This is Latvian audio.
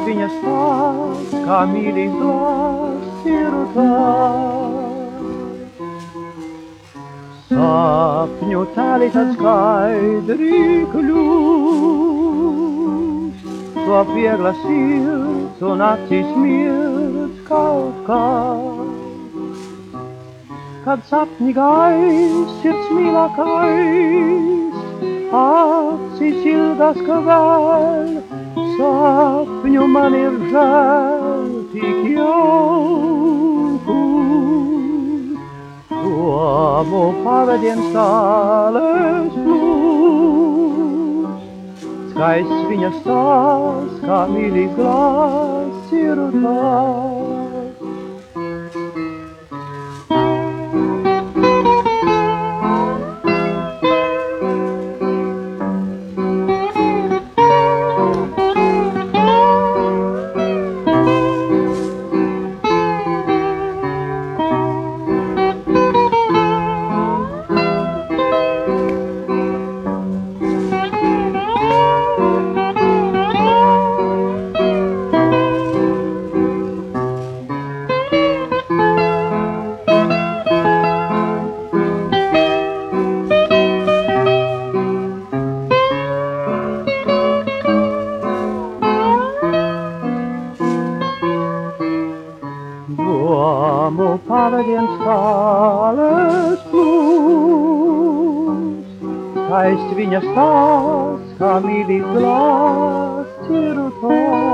viņa stāsts, kā mīlīgs glāsts ir tāds. Sapņu tēli tad skaidri kļūst, to viegla sirds un acīs mirdz kaut kā. Kad sapņi gais, sirds mīlākais, acīs ilgas kavēl, sapņu man ir žēl tik jauku. Domu pavadiens tālēs plūst, skaists viņa stāsts, kā mīlīgs glāsts ir tāds. Domu pavadiens tālēs plūst, skaists viņa stāsts, kā mīlīgs glāsts ir tāds.